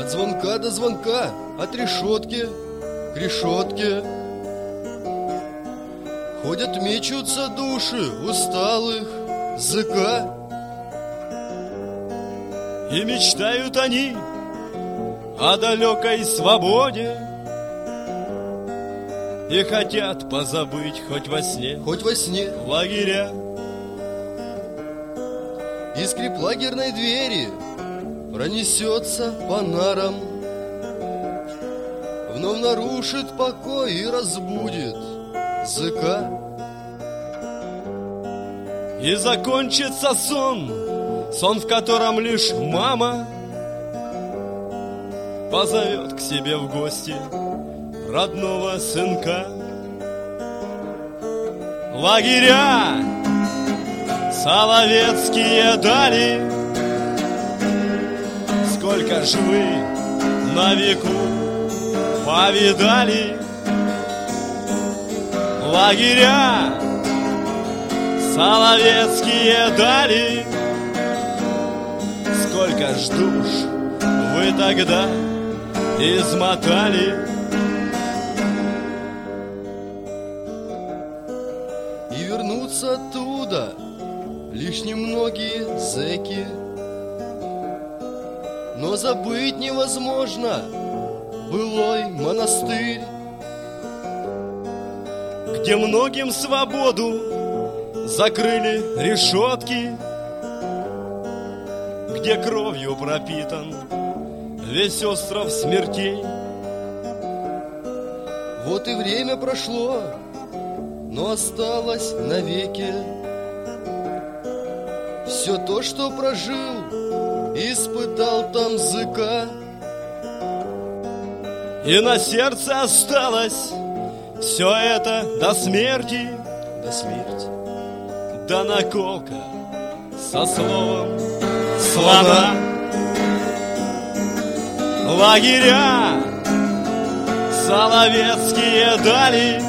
От звонка до звонка, от решетки к решетке. Ходят, мечутся души усталых ЗК. И мечтают они о далекой свободе, и хотят позабыть хоть во сне лагеря. И скрип лагерной двери пронесется по нарам, вновь нарушит покой и разбудит ЗК. И закончится сон, в котором лишь мама позовет к себе в гости родного сынка. Лагеря, соловецкие дали, сколько ж вы на веку повидали. Лагеря, соловецкие дали, сколько ж душ вы тогда измотали. И вернутся оттуда лишь немногие зэки, но забыть невозможно былой монастырь, где многим свободу закрыли решетки, где кровью пропитан весь остров смертей. Вот и время прошло, но осталось навеки все то, что прожил, испытал там ЗК. И на сердце осталось все это до смерти, до смерти, да наколка со словом слона. Лагеря, соловецкие дали,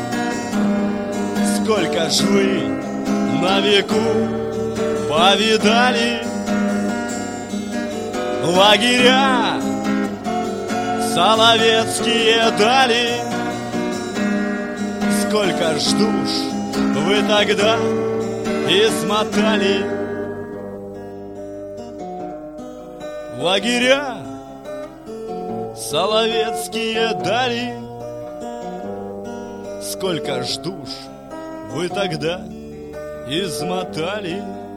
сколько ж вы на веку повидали. Лагеря, соловецкие дали, сколько ж душ вы тогда измотали. Лагеря, соловецкие дали, сколько ж душ вы тогда измотали.